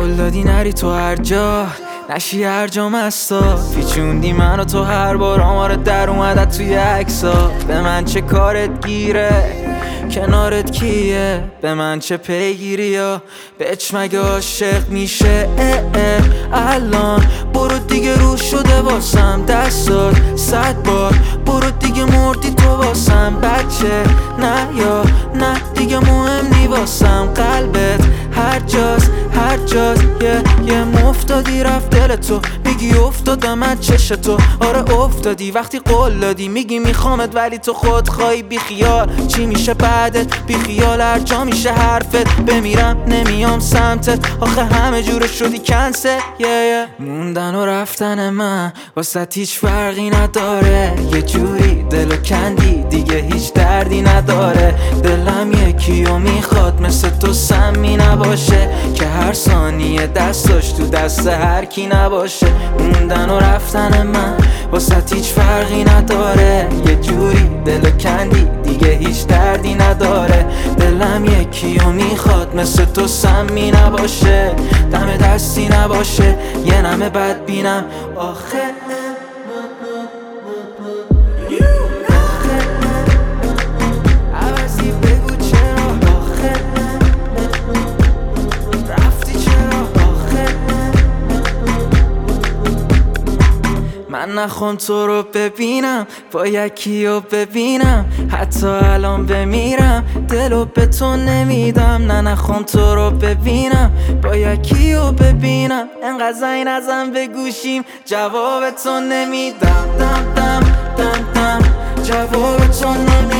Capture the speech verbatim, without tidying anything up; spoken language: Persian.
قول دادی نری تو هر جا، نشی هر جا مستا، پیچوندی منو تو هر بار آمار در اومدت توی عکسا. به من چه کارت گیره، کنارت کیه؟ به من چه پیگیری یا بچ مگه عاشق میشه؟ اه اه الان برو دیگه رو شده واسم دستات صد بار، برو دیگه مردی تو واسم بچه. نه یا نه دیگه مهم نی واسم، قلبت هر جاست هر جاست. یه یه مفتادی رفت دل تو، میگی افتادم از چش تو. آره افتادی وقتی قول دادی، میگی میخوامت ولی تو خود خواهی بی خیال. چی میشه بعدت؟ بی خیال هر جا میشه حرفت، بمیرم نمیام سمتت. آخه همه جوره شدی کنسل. yeah, yeah. موندن و رفتن من واسه هیچ فرقی نداره، یه جوری دلو کندی دیگه هیچ دردی نداره. دلم یکی و میخواد مثل تو سمی نباشه، که هر ثانیه دستاش تو دست هر کی نباشه. موندن و رفتن من واسه هیچ فرقی نداره، یه جوری دلو کندی دیگه هیچ دردی نداره. دلم یکی و میخواد مثل تو سمی نباشه، دم دستی نباشه، یه نمه بد بینم آخه. من نخوام تو رو ببینم، با یکی رو ببینم، حتی الان بمیرم دلو به تو نمیدم. نه نخوام تو رو ببینم، با یکی رو ببینم، انقدر زنگ نزن به گوشیم جواب تو نمیدم. دم دم دم دم جواب تو نمیدم.